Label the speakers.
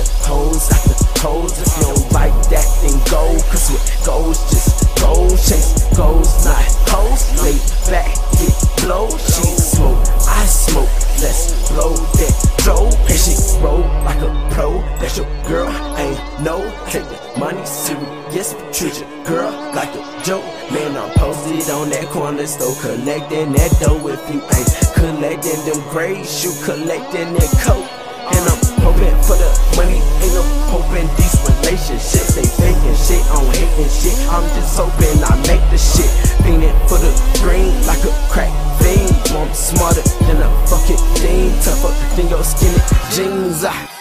Speaker 1: hoes out the hoes. If you don't like that, then go. Cause what goes just goes. Chase goes, not hoes. Lay back, get blow. She smoke, I smoke. Let's blow that dough. And she roll like a pro. That's your girl, ain't no. Take the money serious, but treat your girl like a joke. Man, I'm posted on that corner store, collecting that dough. If you ain't collecting them grades, you collecting that coke. And I'm hoping for the money, ain't no hoping these relationships. They faking shit, I'm hating shit. I'm just hoping I make the shit. Fiending for the green like a crack fiend. I'm smarter than a fucking thing, tougher than your skinny jeans.